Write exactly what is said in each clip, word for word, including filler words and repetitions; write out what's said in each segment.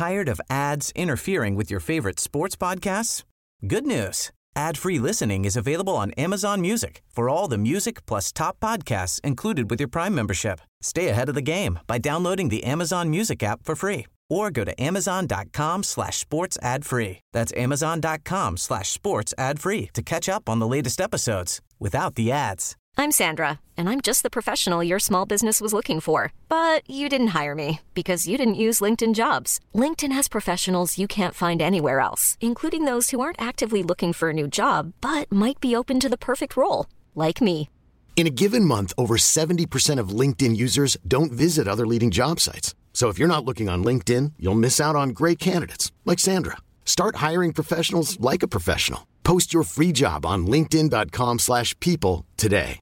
Tired of ads interfering with your favorite sports podcasts? Good news. Ad-free listening is available on Amazon Music for all the music plus top podcasts included with your Prime membership. Stay ahead of the game by downloading the Amazon Music app for free or go to amazon.com slash sports ad free. That's amazon.com slash sports ad free to catch up on the latest episodes without the ads. I'm Sandra, and I'm just the professional your small business was looking for. But you didn't hire me because you didn't use LinkedIn Jobs. LinkedIn has professionals you can't find anywhere else, including those who aren't actively looking for a new job, but might be open to the perfect role, like me. In a given month, over seventy percent of LinkedIn users don't visit other leading job sites. So if you're not looking on LinkedIn, you'll miss out on great candidates like Sandra. Start hiring professionals like a professional. Post your free job on linkedin.com slash people today.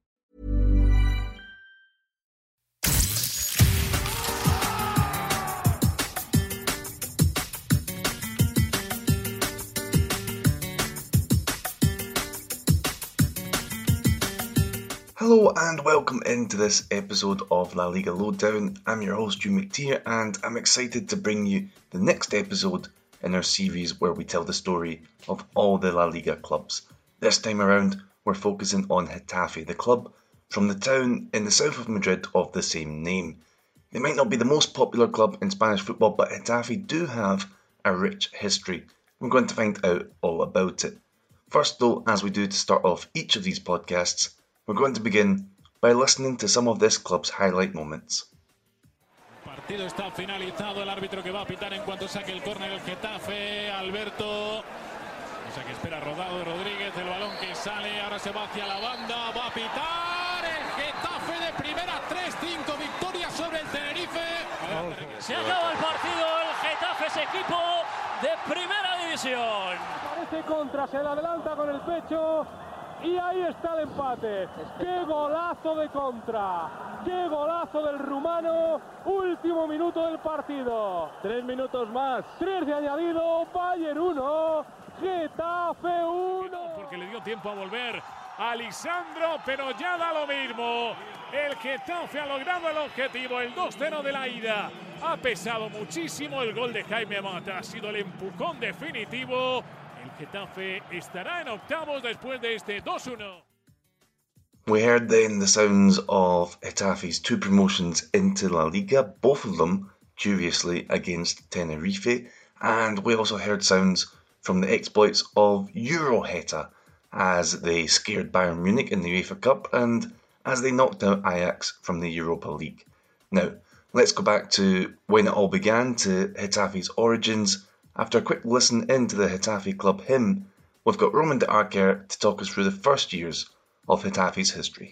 Hello and welcome into this episode of La Liga Lowdown. I'm your host, Hugh McTeer, and I'm excited to bring you the next episode in our series where we tell the story of all the La Liga clubs. This time around, we're focusing on Getafe, the club from the town in the south of Madrid of the same name. They might not be the most popular club in Spanish football, but Getafe do have a rich history. We're going to find out all about it. First though, as we do to start off each of these podcasts, we're going to begin by listening to some of this club's highlight moments. El partido está finalizado, el árbitro que va a pitar en cuanto saque el córner el Getafe, Alberto. O sea que espera Rodado Rodríguez, el balón que sale, ahora se va hacia la banda, va a pitar el Getafe de primera, tres cinco, victoria sobre el Tenerife. Se acaba el partido, el Getafe es equipo de primera división. Parece contra, se le adelanta con el pecho. Y ahí está el empate. ¡Qué golazo de contra! ¡Qué golazo del rumano! Último minuto del partido. Tres minutos más. Tres de añadido. Bayern uno. Getafe uno. Porque le dio tiempo a volver a Lisandro, pero ya da lo mismo. El Getafe ha logrado el objetivo. El dos cero de la ida. Ha pesado muchísimo. El gol de Jaime Mata ha sido el empujón definitivo. El Getafe estará en octavos después de este dos uno. We heard then the sounds of Getafe's two promotions into La Liga, both of them, curiously, against Tenerife, and we also heard sounds from the exploits of Euroheta as they scared Bayern Munich in the UEFA Cup and as they knocked out Ajax from the Europa League. Now, let's go back to when it all began, to Getafe's origins. After a quick listen into the Getafe club hymn, we've got Roman de Arquer to talk us through the first years of Getafe's history.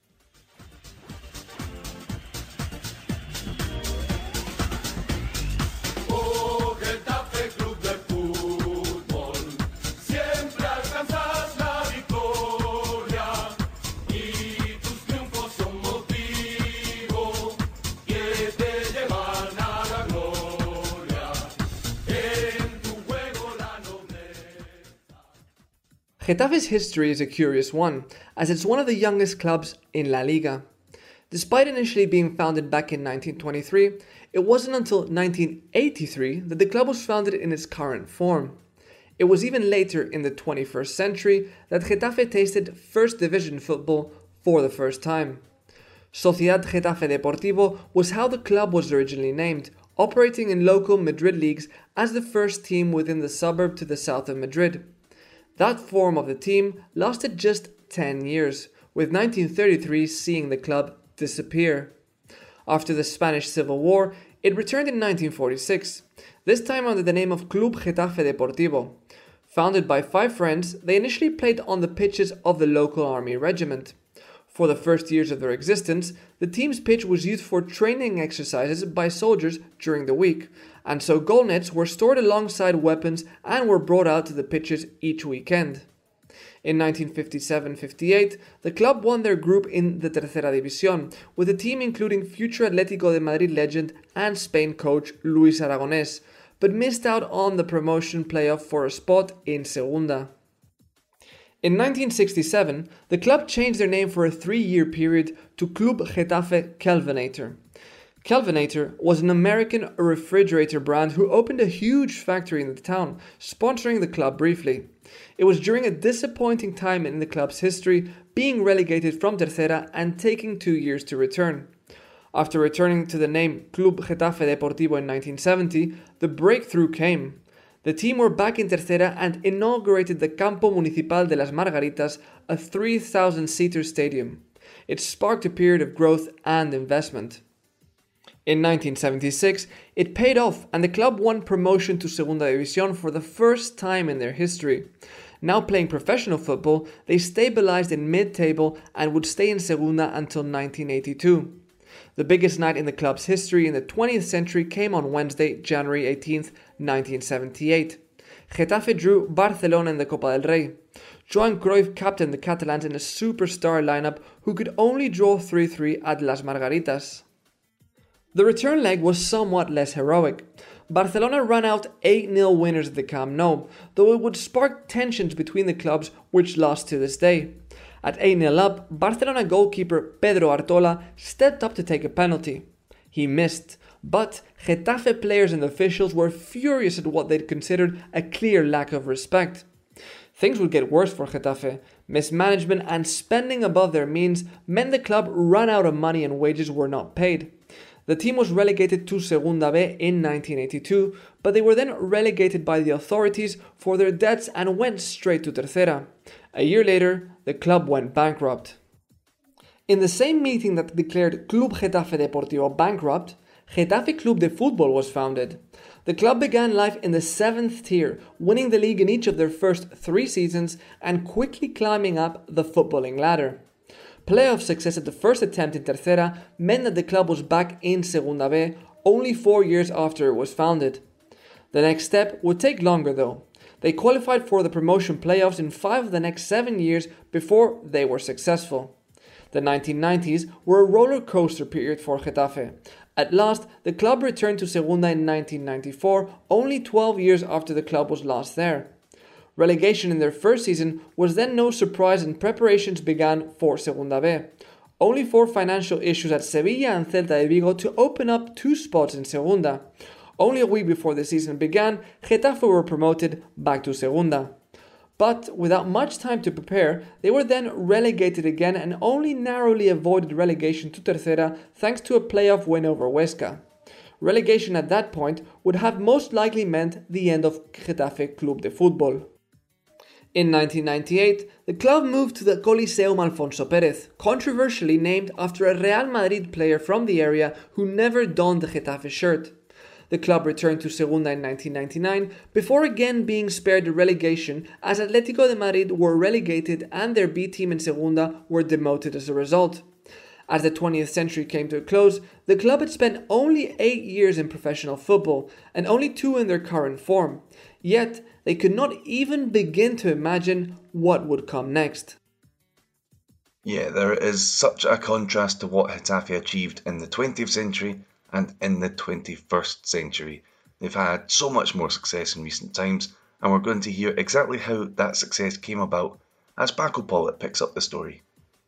Getafe's history is a curious one, as it's one of the youngest clubs in La Liga. Despite initially being founded back in nineteen twenty-three, it wasn't until nineteen eighty-three that the club was founded in its current form. It was even later in the twenty-first century that Getafe tasted First Division football for the first time. Sociedad Getafe Deportivo was how the club was originally named, operating in local Madrid leagues as the first team within the suburb to the south of Madrid. That form of the team lasted just ten years, with nineteen thirty-three seeing the club disappear. After the Spanish Civil War, it returned in nineteen forty-six, this time under the name of Club Getafe Deportivo. Founded by five friends, they initially played on the pitches of the local army regiment. For the first years of their existence, the team's pitch was used for training exercises by soldiers during the week, and so goal nets were stored alongside weapons and were brought out to the pitches each weekend. In nineteen fifty-seven fifty-eight, the club won their group in the Tercera División, with the team including future Atlético de Madrid legend and Spain coach Luis Aragonés, but missed out on the promotion playoff for a spot in Segunda. In nineteen sixty-seven, the club changed their name for a three-year period to Club Getafe Kelvinator. Kelvinator was an American refrigerator brand who opened a huge factory in the town, sponsoring the club briefly. It was during a disappointing time in the club's history, being relegated from Tercera and taking two years to return. After returning to the name Club Getafe Deportivo in nineteen seventy, the breakthrough came. The team were back in Tercera and inaugurated the Campo Municipal de las Margaritas, a three thousand seater stadium. It sparked a period of growth and investment. In nineteen seventy-six, it paid off and the club won promotion to Segunda División for the first time in their history. Now playing professional football, they stabilized in mid-table and would stay in Segunda until nineteen eighty-two. The biggest night in the club's history in the twentieth century came on Wednesday, January eighteenth, nineteen seventy-eight. Getafe drew Barcelona in the Copa del Rey. Joan Cruyff captained the Catalans in a superstar lineup who could only draw three three at Las Margaritas. The return leg was somewhat less heroic. Barcelona ran out eight nil winners at the Camp Nou, though it would spark tensions between the clubs, which last to this day. At eight nil up, Barcelona goalkeeper Pedro Artola stepped up to take a penalty. He missed, but Getafe players and officials were furious at what they'd considered a clear lack of respect. Things would get worse for Getafe. Mismanagement and spending above their means meant the club ran out of money and wages were not paid. The team was relegated to Segunda B in nineteen eighty-two, but they were then relegated by the authorities for their debts and went straight to Tercera. A year later, the club went bankrupt. In the same meeting that declared Club Getafe Deportivo bankrupt, Getafe Club de Fútbol was founded. The club began life in the seventh tier, winning the league in each of their first three seasons and quickly climbing up the footballing ladder. Playoff success at the first attempt in Tercera meant that the club was back in Segunda B only four years after it was founded. The next step would take longer though. They qualified for the promotion playoffs in five of the next seven years before they were successful. The nineteen nineties were a roller coaster period for Getafe. At last, the club returned to Segunda in nineteen ninety-four, only twelve years after the club was last there. Relegation in their first season was then no surprise and preparations began for Segunda B. Only for financial issues at Sevilla and Celta de Vigo to open up two spots in Segunda. Only a week before the season began, Getafe were promoted back to Segunda. But without much time to prepare, they were then relegated again and only narrowly avoided relegation to Tercera thanks to a playoff win over Huesca. Relegation at that point would have most likely meant the end of Getafe Club de Fútbol. In nineteen ninety-eight, the club moved to the Coliseum Alfonso Pérez, controversially named after a Real Madrid player from the area who never donned the Getafe shirt. The club returned to Segunda in nineteen ninety-nine, before again being spared the relegation as Atlético de Madrid were relegated and their B team in Segunda were demoted as a result. As the twentieth century came to a close, the club had spent only eight years in professional football, and only two in their current form. Yet, they could not even begin to imagine what would come next. Yeah, there is such a contrast to what Getafe achieved in the twentieth century and in the twenty-first century. They've had so much more success in recent times, and we're going to hear exactly how that success came about as Paco Polit picks up the story.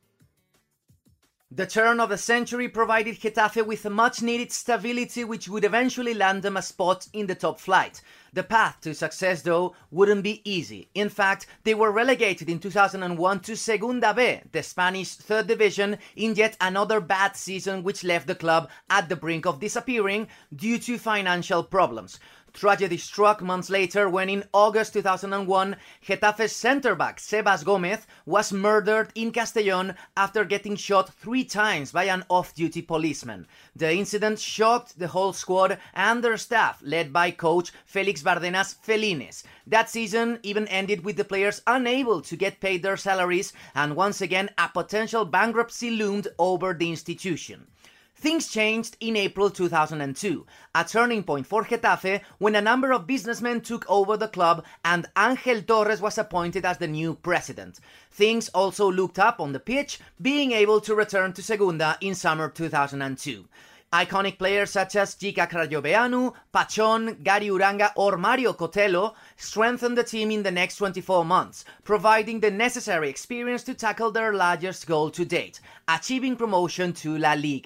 The turn of the century provided Getafe with a much-needed stability which would eventually land them a spot in the top flight. The path to success, though, wouldn't be easy. In fact, they were relegated in two thousand one to Segunda B, the Spanish third division, in yet another bad season which left the club at the brink of disappearing due to financial problems. Tragedy struck months later when in August two thousand one, Getafe's centre-back Sebas Gómez was murdered in Castellón after getting shot three times by an off-duty policeman. The incident shocked the whole squad and their staff, led by coach Félix Bárdenas Felines. That season even ended with the players unable to get paid their salaries, and once again a potential bankruptcy loomed over the institution. Things changed in April two thousand two, a turning point for Getafe when a number of businessmen took over the club and Ángel Torres was appointed as the new president. Things also looked up on the pitch, being able to return to Segunda in summer two thousand two. Iconic players such as Jica Crayoveanu, Pachón, Gary Uranga or Mario Cotelo strengthened the team in the next twenty-four months, providing the necessary experience to tackle their largest goal to date, achieving promotion to La Liga.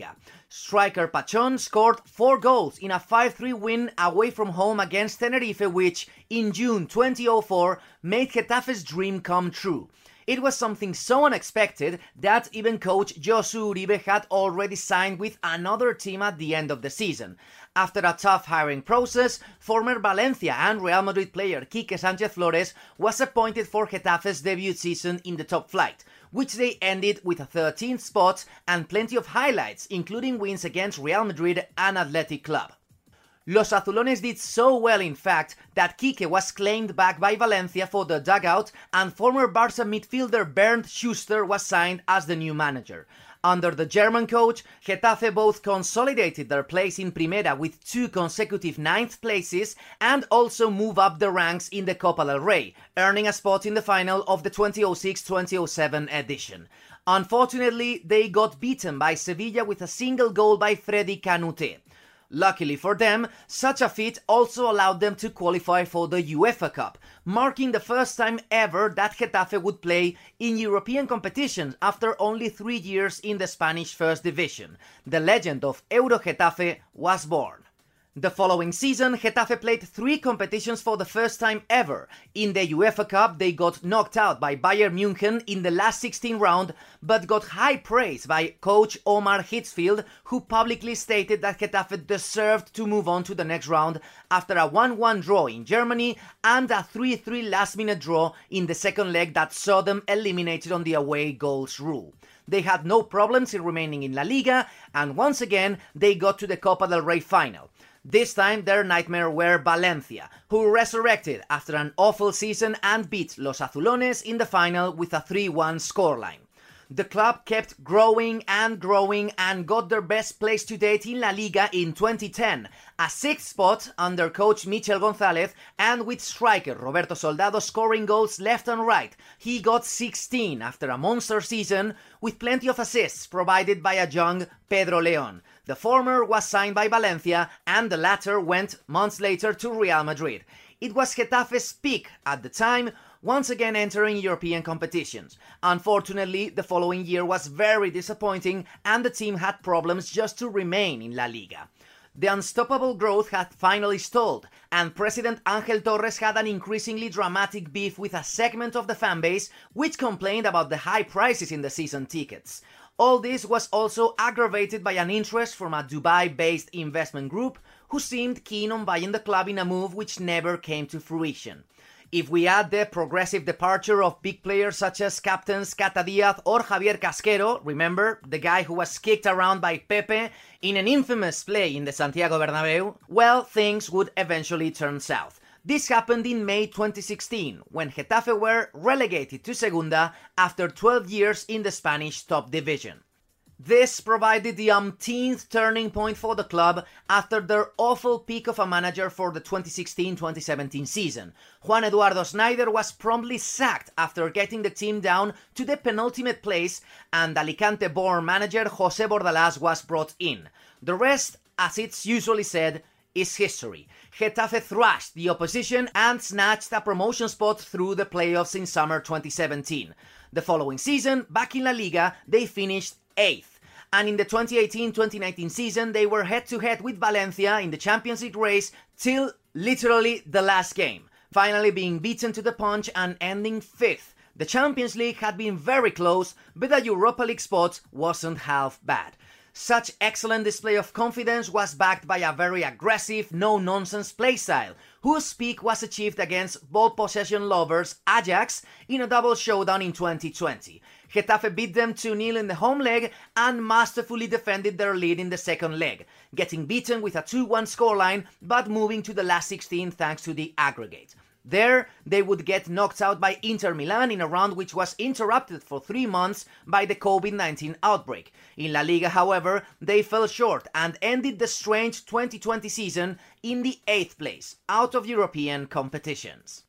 Striker Pachón scored four goals in a five three win away from home against Tenerife, which, in June twenty oh four, made Getafe's dream come true. It was something so unexpected that even coach Josu Uribe had already signed with another team at the end of the season. After a tough hiring process, former Valencia and Real Madrid player Quique Sánchez Flores was appointed for Getafe's debut season in the top flight, which they ended with a thirteenth spot and plenty of highlights, including wins against Real Madrid and Athletic Club. Los Azulones did so well, in fact, that Quique was claimed back by Valencia for the dugout, and former Barca midfielder Bernd Schuster was signed as the new manager. Under the German coach, Getafe both consolidated their place in Primera with two consecutive ninth places and also move up the ranks in the Copa del Rey, earning a spot in the final of the twenty oh six twenty oh seven edition. Unfortunately, they got beaten by Sevilla with a single goal by Freddy Canute. Luckily for them, such a feat also allowed them to qualify for the UEFA Cup, marking the first time ever that Getafe would play in European competitions after only three years in the Spanish First Division. The legend of Euro Getafe was born. The following season, Getafe played three competitions for the first time ever. In the UEFA Cup, they got knocked out by Bayern München in the last sixteen round, but got high praise by coach Omar Hitzfeld, who publicly stated that Getafe deserved to move on to the next round after a one one draw in Germany and a three three last-minute draw in the second leg that saw them eliminated on the away goals rule. They had no problems in remaining in La Liga, and once again, they got to the Copa del Rey final. This time their nightmare were Valencia, who resurrected after an awful season and beat Los Azulones in the final with a three one scoreline. The club kept growing and growing and got their best place to date in La Liga in twenty ten, a sixth spot under coach Michel González, and with striker Roberto Soldado scoring goals left and right. He got sixteen after a monster season, with plenty of assists provided by a young Pedro León. The former was signed by Valencia, and the latter went months later to Real Madrid. It was Getafe's peak at the time, once again entering European competitions. Unfortunately, the following year was very disappointing, and the team had problems just to remain in La Liga. The unstoppable growth had finally stalled, and President Ángel Torres had an increasingly dramatic beef with a segment of the fanbase which complained about the high prices in the season tickets. All this was also aggravated by an interest from a Dubai-based investment group who seemed keen on buying the club in a move which never came to fruition. If we add the progressive departure of big players such as captains Cata Diaz or Javier Casquero, remember, the guy who was kicked around by Pepe in an infamous play in the Santiago Bernabéu, well, things would eventually turn south. This happened in May twenty sixteen, when Getafe were relegated to Segunda after twelve years in the Spanish top division. This provided the umpteenth turning point for the club after their awful peak of a manager for the twenty sixteen twenty seventeen season. Juan Eduardo Snyder was promptly sacked after getting the team down to the penultimate place, and Alicante-born manager José Bordalás was brought in. The rest, as it's usually said, is history. Getafe thrashed the opposition and snatched a promotion spot through the playoffs in summer twenty seventeen. The following season, back in La Liga, they finished eighth. And in the twenty eighteen twenty nineteen season, they were head-to-head with Valencia in the Champions League race till literally the last game, finally being beaten to the punch and ending fifth. The Champions League had been very close, but the Europa League spot wasn't half bad. Such excellent display of confidence was backed by a very aggressive, no-nonsense playstyle, whose peak was achieved against ball possession lovers Ajax in a double showdown in twenty twenty. Getafe beat them two nil in the home leg and masterfully defended their lead in the second leg, getting beaten with a two one scoreline but moving to the last sixteen thanks to the aggregate. There, they would get knocked out by Inter Milan in a round which was interrupted for three months by the COVID nineteen outbreak. In La Liga, however, they fell short and ended the strange twenty twenty season in the eighth place, out of European competitions.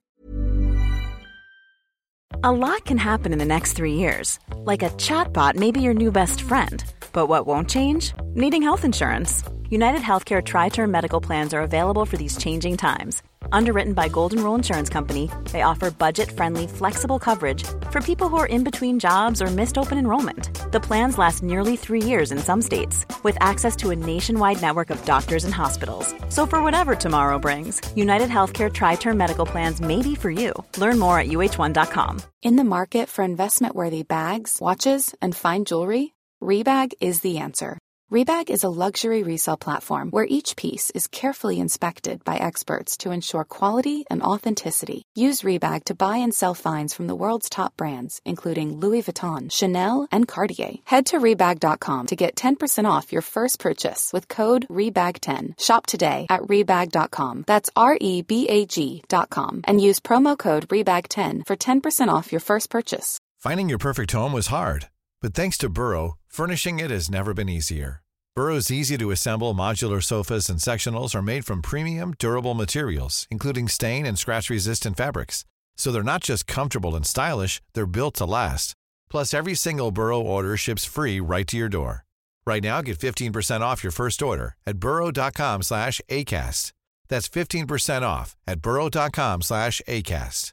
A lot can happen in the next three years. Like a chatbot may be your new best friend. But what won't change? Needing health insurance. United Healthcare Tri-Term Medical Plans are available for these changing times. Underwritten by Golden Rule Insurance Company, they offer budget-friendly, flexible coverage for people who are in between jobs or missed open enrollment. The plans last nearly three years in some states, with access to a nationwide network of doctors and hospitals. So for whatever tomorrow brings, United Healthcare Tri-Term Medical Plans may be for you. Learn more at U H one dot com. In the market for investment-worthy bags, watches, and fine jewelry, Rebag is the answer. Rebag is a luxury resale platform where each piece is carefully inspected by experts to ensure quality and authenticity. Use Rebag to buy and sell finds from the world's top brands, including Louis Vuitton, Chanel, and Cartier. Head to Rebag dot com to get ten percent off your first purchase with code Rebag ten. Shop today at Rebag dot com. That's R E B A G dot com. And use promo code Rebag ten for ten percent off your first purchase. Finding your perfect home was hard, but thanks to Burrow, furnishing it has never been easier. Burrow's easy-to-assemble modular sofas and sectionals are made from premium, durable materials, including stain and scratch-resistant fabrics. So they're not just comfortable and stylish, they're built to last. Plus, every single Burrow order ships free right to your door. Right now, get fifteen percent off your first order at burrow dot com slash ACAST. That's fifteen percent off at burrow dot com slash ACAST.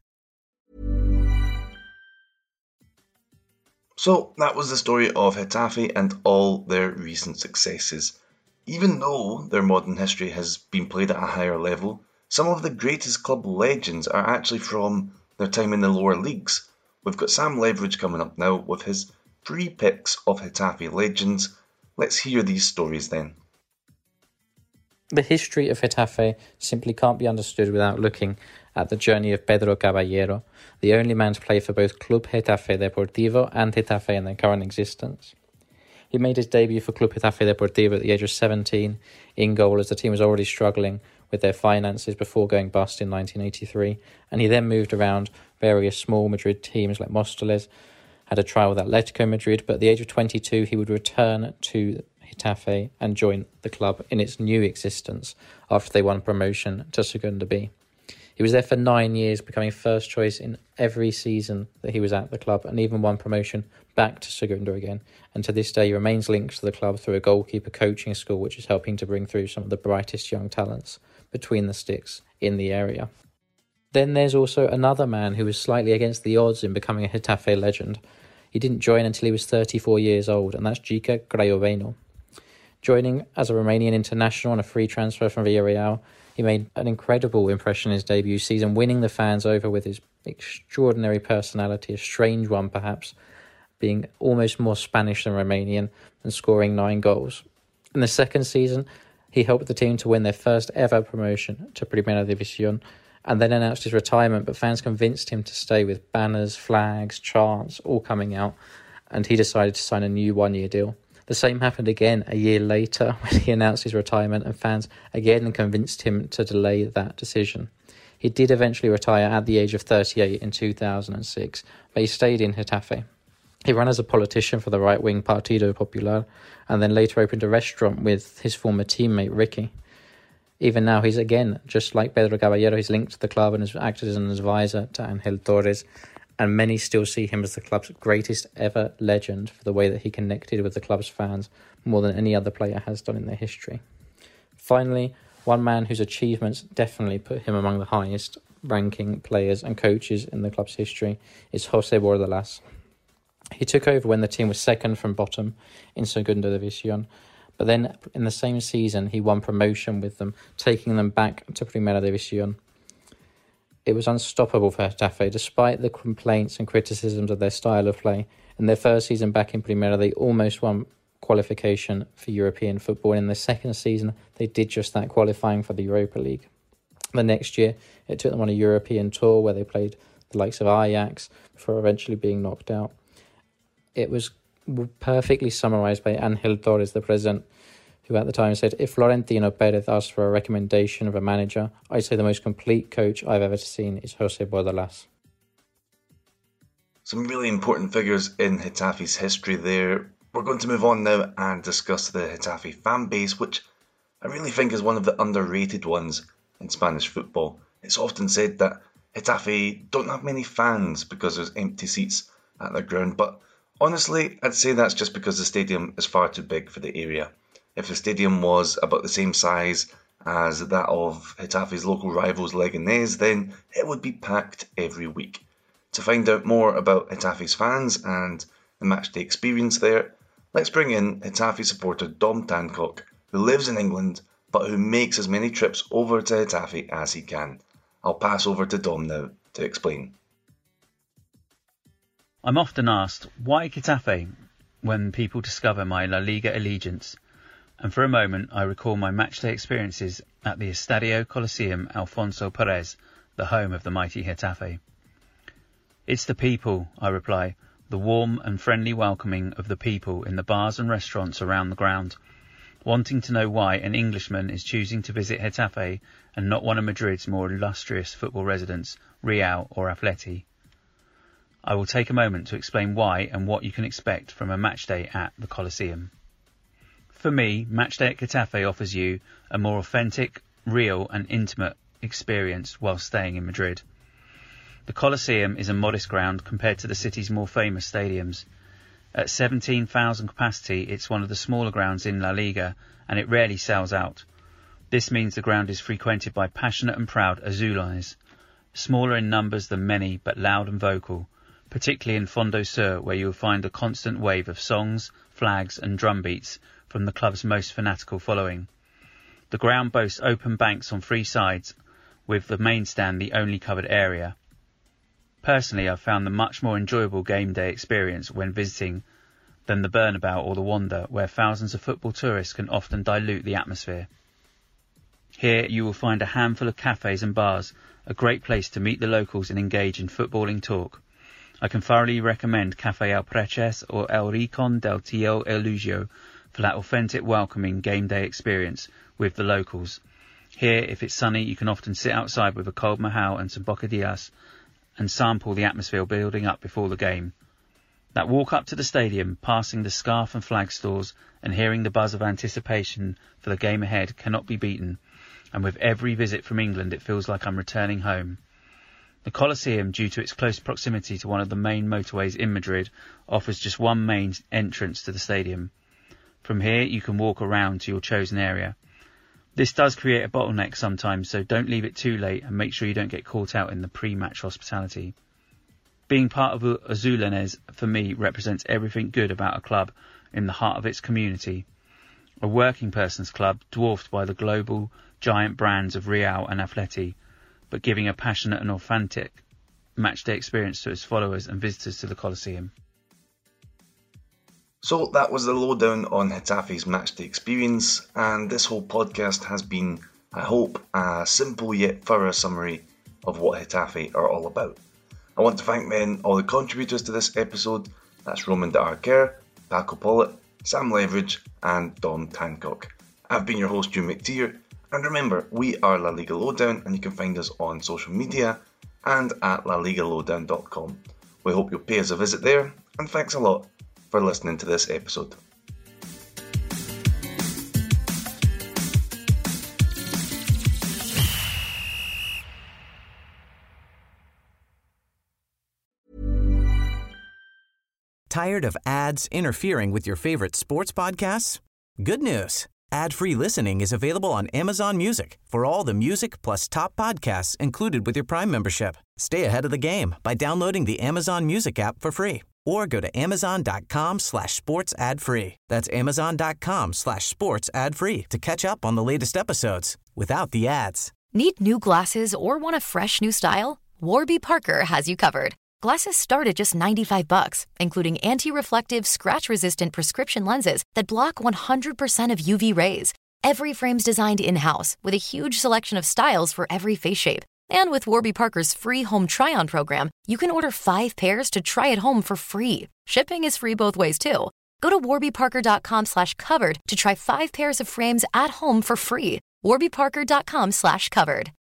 So that was the story of Getafe and all their recent successes. Even though their modern history has been played at a higher level, some of the greatest club legends are actually from their time in the lower leagues. We've got Sam Leveridge coming up now with his three picks of Getafe legends. Let's hear these stories then. The history of Getafe simply can't be understood without looking at the journey of Pedro Caballero, the only man to play for both Club Getafe Deportivo and Getafe in their current existence. He made his debut for Club Getafe Deportivo at the age of seventeen, in goal as the team was already struggling with their finances before going bust in nineteen eighty-three, and he then moved around various small Madrid teams like Móstoles, had a trial with Atletico Madrid, but at the age of twenty-two he would return to Getafe and join the club in its new existence after they won promotion to Segunda B. He was there for nine years, becoming first choice in every season that he was at the club, and even won promotion back to Segunda again. And to this day, he remains linked to the club through a goalkeeper coaching school, which is helping to bring through some of the brightest young talents between the sticks in the area. Then there's also another man who was slightly against the odds in becoming a Getafe legend. He didn't join until he was thirty-four years old, and that's Jica Craioveno. Joining as a Romanian international on a free transfer from Villarreal, he made an incredible impression in his debut season, winning the fans over with his extraordinary personality, a strange one perhaps, being almost more Spanish than Romanian and scoring nine goals. In the second season, he helped the team to win their first ever promotion to Primera División and then announced his retirement, but fans convinced him to stay with banners, flags, chants, all coming out, and he decided to sign a new one-year deal. The same happened again a year later when he announced his retirement, and fans again convinced him to delay that decision. He did eventually retire at the age of thirty-eight in two thousand six, but he stayed in Getafe. He ran as a politician for the right-wing Partido Popular, and then later opened a restaurant with his former teammate Ricky. Even now, he's again, just like Pedro Caballero, he's linked to the club and has acted as an advisor to Ángel Torres, and many still see him as the club's greatest ever legend for the way that he connected with the club's fans more than any other player has done in their history. Finally, one man whose achievements definitely put him among the highest ranking players and coaches in the club's history is José Bordalas. He took over when the team was second from bottom in Segunda División, but then in the same season he won promotion with them, taking them back to Primera División. It was unstoppable for Getafe, despite the complaints and criticisms of their style of play. In their first season back in Primera, they almost won qualification for European football, and in their second season, they did just that, qualifying for the Europa League. The next year, it took them on a European tour where they played the likes of Ajax before eventually being knocked out. It was perfectly summarised by Ángel Torres, the president, who at the time said, "If Florentino Pérez asked for a recommendation of a manager, I'd say the most complete coach I've ever seen is José Bordalas." Some really important figures in Getafe's history there. We're going to move on now and discuss the Getafe fan base, which I really think is one of the underrated ones in Spanish football. It's often said that Getafe don't have many fans because there's empty seats at their ground, but honestly, I'd say that's just because the stadium is far too big for the area. If the stadium was about the same size as that of Getafe's local rivals Leganés, then it would be packed every week. To find out more about Getafe's fans and the matchday experience there, let's bring in Getafe supporter Dom Tancock, who lives in England but who makes as many trips over to Getafe as he can. I'll pass over to Dom now to explain. I'm often asked, why Getafe, when people discover my La Liga allegiance, and for a moment I recall my matchday experiences at the Estadio Coliseum Alfonso Perez, the home of the mighty Getafe. It's the people, I reply, the warm and friendly welcoming of the people in the bars and restaurants around the ground, wanting to know why an Englishman is choosing to visit Getafe and not one of Madrid's more illustrious football residents, Real or Atleti. I will take a moment to explain why and what you can expect from a matchday at the Coliseum. For me, matchday at Getafe offers you a more authentic, real and intimate experience while staying in Madrid. The Coliseum is a modest ground compared to the city's more famous stadiums. At seventeen thousand capacity, it's one of the smaller grounds in La Liga, and it rarely sells out. This means the ground is frequented by passionate and proud Azulones, smaller in numbers than many but loud and vocal, particularly in Fondo Sur, where you will find a constant wave of songs, flags and drum beats from the club's most fanatical following. The ground boasts open banks on three sides, with the main stand the only covered area. Personally, I've found the much more enjoyable game day experience when visiting than the Bernabeu or the Wanda, where thousands of football tourists can often dilute the atmosphere. Here you will find a handful of cafes and bars, a great place to meet the locals and engage in footballing talk. I can thoroughly recommend Café El Preches or El Rincón del Tío Elugio for that authentic welcoming game day experience with the locals. Here, if it's sunny, you can often sit outside with a cold mahou and some bocadillas and sample the atmosphere building up before the game. That walk up to the stadium, passing the scarf and flag stores and hearing the buzz of anticipation for the game ahead cannot be beaten, and with every visit from England it feels like I'm returning home. The Coliseum, due to its close proximity to one of the main motorways in Madrid, offers just one main entrance to the stadium. From here you can walk around to your chosen area. This does create a bottleneck sometimes, so don't leave it too late and make sure you don't get caught out in the pre-match hospitality. Being part of Azulones, for me, represents everything good about a club in the heart of its community. A working person's club dwarfed by the global giant brands of Real and Atleti, but giving a passionate and authentic matchday experience to its followers and visitors to the Coliseum. So that was the lowdown on Getafe's matchday experience, and this whole podcast has been, I hope, a simple yet thorough summary of what Getafe are all about. I want to thank then all the contributors to this episode. That's Roman de Arquer, Paco Pollitt, Sam Leveridge and Dom Tancock. I've been your host, June McTeer, and remember, we are La Liga Lowdown and you can find us on social media and at la liga lowdown dot com. We hope you'll pay us a visit there, and thanks a lot for listening to this episode. Tired of ads interfering with your favorite sports podcasts? Good news. Ad-free listening is available on Amazon Music for all the music plus top podcasts included with your Prime membership. Stay ahead of the game by downloading the Amazon Music app for free or go to amazon.com slash sports ad free. That's amazon.com slash sports ad free to catch up on the latest episodes without the ads. Need new glasses or want a fresh new style? Warby Parker has you covered. Glasses start at just ninety-five bucks, including anti-reflective, scratch-resistant prescription lenses that block one hundred percent of U V rays. Every frame's designed in-house with a huge selection of styles for every face shape. And with Warby Parker's free home try-on program, you can order five pairs to try at home for free. Shipping is free both ways, too. Go to warbyparker.com slash covered to try five pairs of frames at home for free. warbyparker.com slash covered.